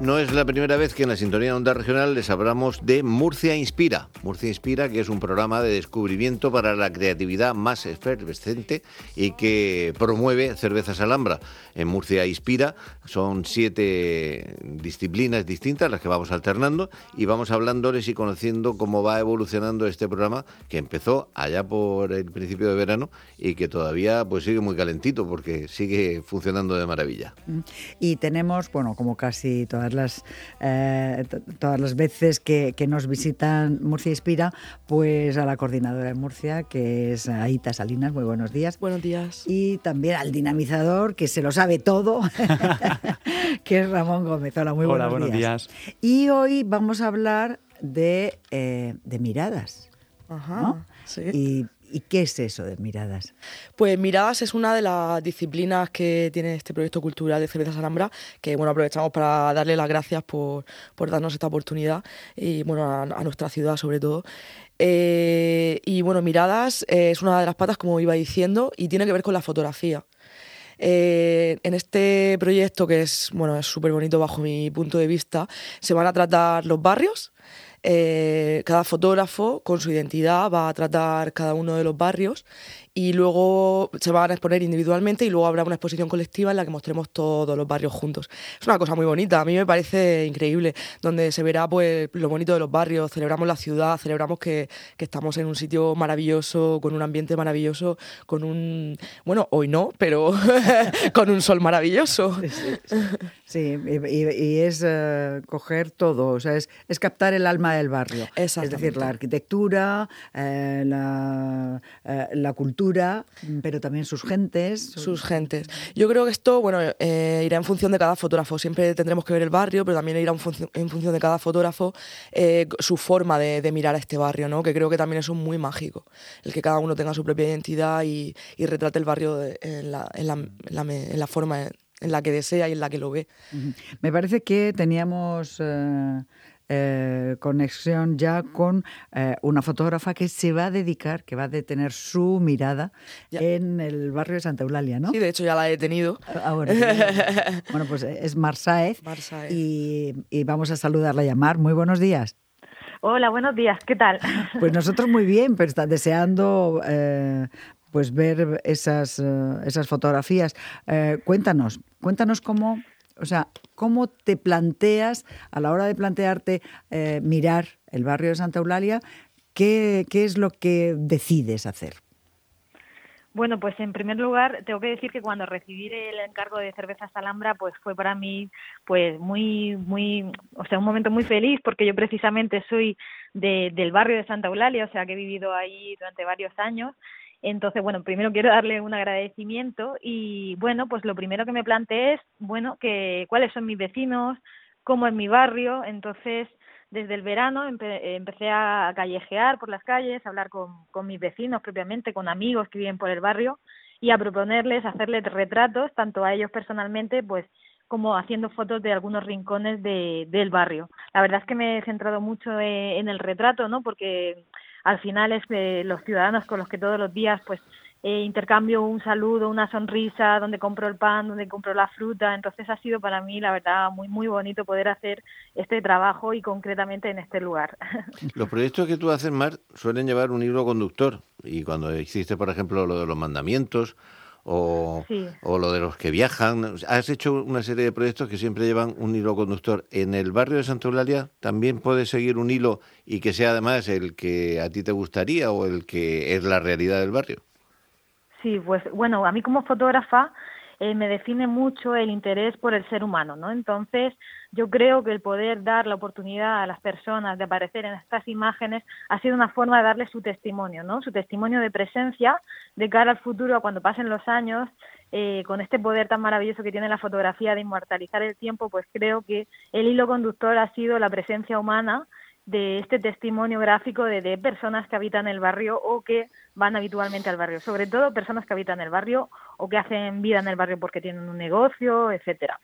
No es la primera vez que en la sintonía de Onda Regional les hablamos de Murcia Inspira. Murcia Inspira, que es un programa de descubrimiento para la creatividad más efervescente y que promueve Cervezas Alhambra. En Murcia Inspira son 7 disciplinas distintas las que vamos alternando y vamos hablándoles y conociendo cómo va evolucionando este programa que empezó allá por el principio de verano y que todavía pues sigue muy calentito porque sigue funcionando de maravilla. Y tenemos, bueno, como casi todas las veces que nos visitan Murcia Inspira, pues a la coordinadora de Murcia, que es Aita Salinas. Muy buenos días. Buenos días. Y también al dinamizador, que se lo sabe todo, que es Ramón Gómez. Hola, muy buenos días. Hola, buenos días. Y hoy vamos a hablar de miradas. Ajá, ¿no? sí. ¿Y qué es eso de miradas? Pues Miradas es una de las disciplinas que tiene este proyecto cultural de Cervezas Alhambra, que bueno, aprovechamos para darle las gracias por darnos esta oportunidad y bueno, a nuestra ciudad sobre todo. Y bueno, Miradas es una de las patas, como iba diciendo, y tiene que ver con la fotografía. En este proyecto, que es bueno, es súper bonito bajo mi punto de vista, se van a tratar los barrios. Cada fotógrafo con su identidad va a tratar cada uno de los barrios y luego se van a exponer individualmente y luego habrá una exposición colectiva en la que mostremos todos los barrios juntos. Es una cosa muy bonita, a mí me parece increíble, donde se verá pues lo bonito de los barrios, celebramos la ciudad, celebramos que estamos en un sitio maravilloso, con un ambiente maravilloso, con un... bueno, hoy no, pero con un sol maravilloso. Sí, y es coger todo, o sea, es captar el alma del barrio. Es decir, la arquitectura, la cultura, pero también sus gentes. Sus gentes. Yo creo que esto, bueno, irá en función de cada fotógrafo. Siempre tendremos que ver el barrio, pero también irá en función de cada fotógrafo su forma de mirar a este barrio, ¿no? Que creo que también eso es muy mágico. El que cada uno tenga su propia identidad y retrate el barrio en la forma en la que desea y en la que lo ve. Me parece que teníamos conexión ya con una fotógrafa que se va a dedicar, que va a detener su mirada en el barrio de Santa Eulalia, ¿no? Sí, de hecho ya la he tenido. Bueno, pues es Mar Sáez. Y vamos a saludarla y a Mar. Muy buenos días. Hola, buenos días. ¿Qué tal? Pues nosotros muy bien, pero está deseando pues ver esas fotografías. Cuéntanos cómo te planteas a la hora de plantearte mirar el barrio de Santa Eulalia, ¿qué es lo que decides hacer? Bueno, pues en primer lugar tengo que decir que cuando recibí el encargo de Cervezas Alhambra, pues fue para mí pues muy, o sea, un momento muy feliz, porque yo precisamente soy del barrio de Santa Eulalia, o sea, que he vivido ahí durante varios años. Entonces, bueno, primero quiero darle un agradecimiento y, bueno, pues lo primero que me planteé es, bueno, cuáles son mis vecinos, cómo es mi barrio. Entonces, desde el verano empecé a callejear por las calles, a hablar con mis vecinos propiamente, con amigos que viven por el barrio y a proponerles, hacerles retratos, tanto a ellos personalmente, pues, como haciendo fotos de algunos rincones del barrio. La verdad es que me he centrado mucho en el retrato, ¿no? Porque al final es los ciudadanos con los que todos los días pues intercambio un saludo, una sonrisa, donde compro el pan, donde compro la fruta. Entonces ha sido para mí, la verdad, muy, muy bonito poder hacer este trabajo y concretamente en este lugar. Los proyectos que tú haces, Mar, suelen llevar un hilo conductor. Y cuando hiciste, por ejemplo, lo de los mandamientos o lo de los que viajan, has hecho una serie de proyectos que siempre llevan un hilo conductor. ¿En el barrio de Santa Eulalia también puedes seguir un hilo y que sea además el que a ti te gustaría o el que es la realidad del barrio? Sí, pues bueno, a mí como fotógrafa me define mucho el interés por el ser humano, ¿no? Entonces, yo creo que el poder dar la oportunidad a las personas de aparecer en estas imágenes ha sido una forma de darle su testimonio, ¿no? Su testimonio de presencia de cara al futuro, cuando pasen los años, con este poder tan maravilloso que tiene la fotografía de inmortalizar el tiempo, pues creo que el hilo conductor ha sido la presencia humana de este testimonio gráfico de personas que habitan el barrio o que van habitualmente al barrio, sobre todo personas que habitan el barrio o que hacen vida en el barrio porque tienen un negocio, etcétera.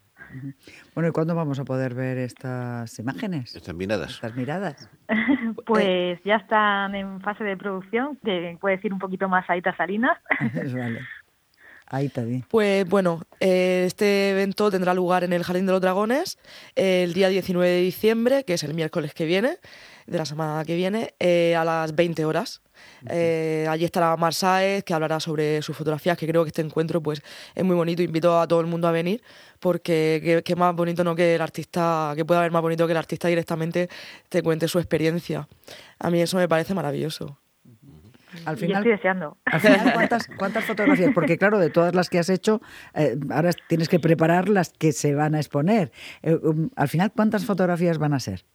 Bueno, ¿y cuándo vamos a poder ver estas imágenes? Estas miradas. Estas miradas. Pues ya están en fase de producción, que puede decir un poquito más Aita Salinas. Vale. Ahí te di. Pues bueno, este evento tendrá lugar en el Jardín de los Dragones el día 19 de diciembre, que es el miércoles que viene, de la semana que viene, a las 20 horas. Allí estará Mar Sáez, que hablará sobre sus fotografías, que creo que este encuentro pues es muy bonito. Invito a todo el mundo a venir, porque qué más bonito, ¿no?, que el artista, que pueda haber más bonito que el artista directamente te cuente su experiencia. A mí eso me parece maravilloso. Al final, estoy deseando. Al final, ¿cuántas fotografías? Porque claro, de todas las que has hecho, ahora tienes que preparar las que se van a exponer. Al final, ¿cuántas fotografías van a ser?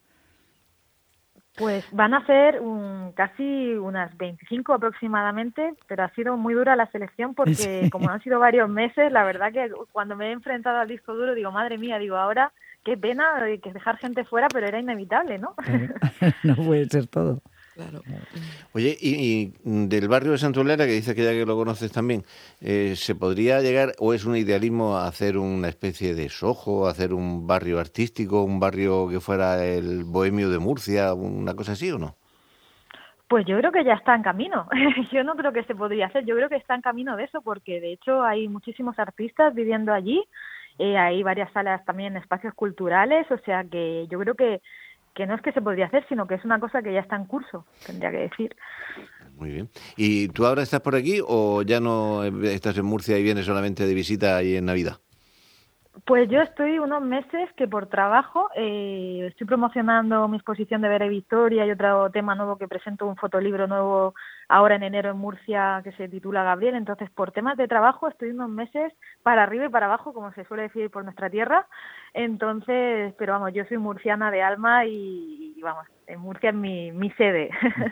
Pues van a ser casi unas 25 aproximadamente, pero ha sido muy dura la selección porque como han sido varios meses, la verdad que cuando me he enfrentado al disco duro digo, madre mía, digo, ahora qué pena que dejar gente fuera, pero era inevitable, ¿no? No puede ser todo. Claro. Oye, y del barrio de Santuelera, que dices que ya que lo conoces también, ¿se podría llegar, o es un idealismo, a hacer una especie de Soho, hacer un barrio artístico, un barrio que fuera el Bohemio de Murcia, una cosa así, o no? Pues yo creo que ya está en camino. Yo no creo que se podría hacer, yo creo que está en camino de eso, porque de hecho hay muchísimos artistas viviendo allí, hay varias salas también, espacios culturales, o sea que yo creo que no es que se podría hacer, sino que es una cosa que ya está en curso, tendría que decir. Muy bien. ¿Y tú ahora estás por aquí o ya no estás en Murcia y vienes solamente de visita ahí en Navidad? Pues yo estoy unos meses que por trabajo estoy promocionando mi exposición de Vera y Victoria y otro tema nuevo que presento, un fotolibro nuevo ahora en enero en Murcia que se titula Gabriel. Entonces, por temas de trabajo estoy unos meses para arriba y para abajo, como se suele decir por nuestra tierra. Entonces, pero vamos, yo soy murciana de alma y vamos, en Murcia es mi sede.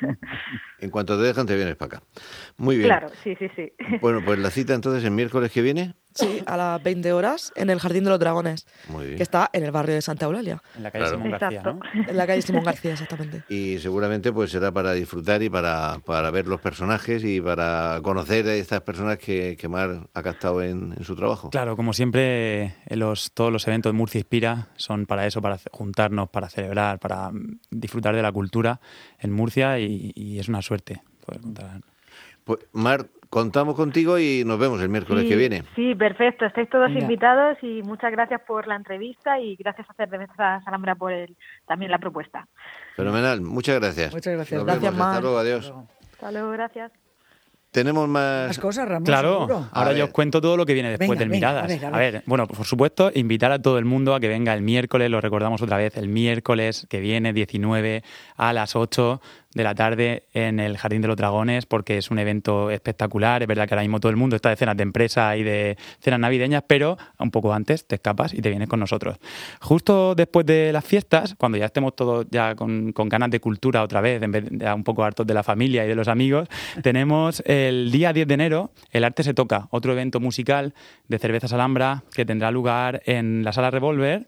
En cuanto te dejan, te vienes para acá. Muy bien. Claro, sí. Bueno, pues la cita entonces el miércoles que viene. Sí, a las 20 horas en el Jardín de los Dragones, Muy bien. que está en el barrio de Santa Eulalia. En la calle Simón García, ¿no? En la calle Simón García, exactamente. Y seguramente pues será para disfrutar y para ver los personajes y para conocer a estas personas que Mar ha captado en su trabajo. Claro, como siempre, todos los eventos de Murcia Inspira son para eso, para juntarnos, para celebrar, para disfrutar de la cultura en Murcia y es una suerte poder contar. Pues Mar, contamos contigo y nos vemos el miércoles que viene. Sí, perfecto. Estáis todos Venga. invitados y muchas gracias por la entrevista y gracias a Cervezas Alhambra por también la propuesta. Fenomenal, muchas gracias. Muchas gracias. Nos Gracias, vemos. Hasta Mar. luego, adiós. Hasta luego, gracias. Tenemos Más más... cosas, Ramón. Claro, seguro. ahora A yo ver. os cuento todo lo que viene después Venga, del venga, Miradas. a ver. Bueno, por supuesto, invitar a todo el mundo a que venga el miércoles, lo recordamos otra vez, el miércoles que viene, 19, a las 8 de la tarde en el Jardín de los Dragones, porque es un evento espectacular. Es verdad que ahora mismo todo el mundo está de cenas de empresa y de cenas navideñas, pero un poco antes te escapas y te vienes con nosotros. Justo después de las fiestas, cuando ya estemos todos ya con ganas de cultura otra vez, en vez de ya un poco hartos de la familia y de los amigos, tenemos el día 10 de enero, El Arte se toca, otro evento musical de Cervezas Alhambra que tendrá lugar en la Sala Revolver.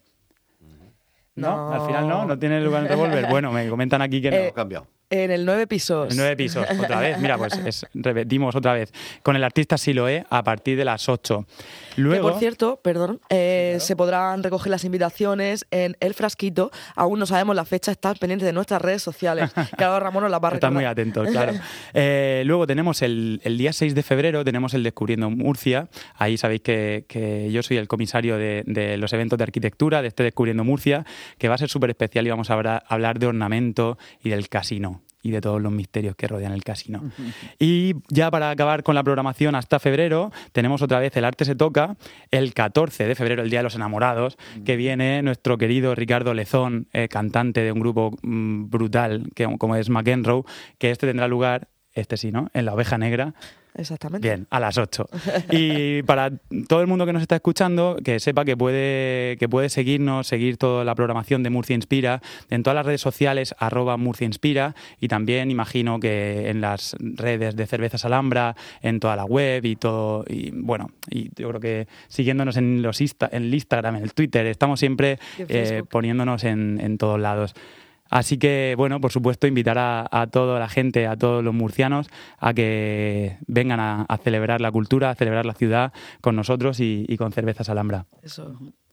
No, al final no tiene lugar en Revolver. Bueno, me comentan aquí que no. Hemos cambiado. En el 9 pisos. En 9 pisos, otra vez. Mira, pues repetimos otra vez. Con el artista Siloé a partir de las 8. Luego, Que por cierto, perdón, se podrán recoger las invitaciones en El Frasquito. Aún no sabemos la fecha, están pendientes de nuestras redes sociales. Que ahora Ramón nos las va a están recordar. muy atentos, claro. Luego tenemos el día 6 de febrero, tenemos el Descubriendo Murcia. Ahí sabéis que yo soy el comisario de los eventos de arquitectura, de este Descubriendo Murcia, que va a ser súper especial y vamos a hablar de ornamento y del casino y de todos los misterios que rodean el casino. Y ya para acabar con la programación hasta febrero, tenemos otra vez El Arte se toca, el 14 de febrero, el Día de los Enamorados, que viene nuestro querido Ricardo Lezón, cantante de un grupo brutal como es McEnroe, que tendrá lugar, sí, ¿no?, en La Oveja Negra. Exactamente. Bien, a las 8. Y para todo el mundo que nos está escuchando, que sepa que puede seguirnos, seguir toda la programación de Murcia Inspira en todas las redes sociales, @Murcia Inspira, y también imagino que en las redes de Cervezas Alhambra, en toda la web y todo. Y bueno, y yo creo que siguiéndonos en el Instagram, en el Twitter, estamos siempre poniéndonos en todos lados. Así que, bueno, por supuesto, invitar a toda la gente, a todos los murcianos, a que vengan a celebrar la cultura, a celebrar la ciudad con nosotros y con Cervezas Alhambra. Eso.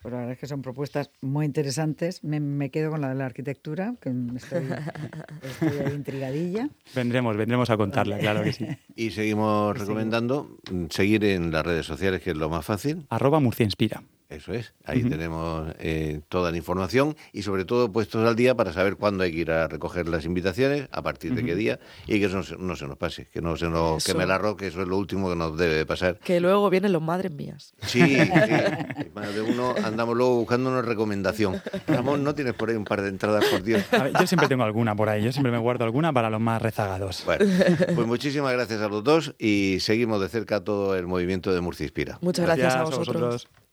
Pues la verdad es que son propuestas muy interesantes. Me quedo con la de la arquitectura, que estoy ahí intrigadilla. Vendremos a contarla, claro que sí. Y seguimos recomendando seguir en las redes sociales, que es lo más fácil. @MurciaInspira. Eso es, ahí tenemos toda la información y sobre todo puestos al día para saber cuándo hay que ir a recoger las invitaciones, a partir de qué día, y que eso no se nos pase, que no se nos queme el arroz, que eso es lo último que nos debe de pasar. Que luego vienen los madres mías. Sí, más de uno andamos luego buscando una recomendación. Ramón, ¿no tienes por ahí un par de entradas, por Dios? A ver, yo siempre tengo alguna por ahí, yo siempre me guardo alguna para los más rezagados. Bueno, pues muchísimas gracias a los dos y seguimos de cerca todo el movimiento de Murcia Inspira. Muchas gracias a vosotros.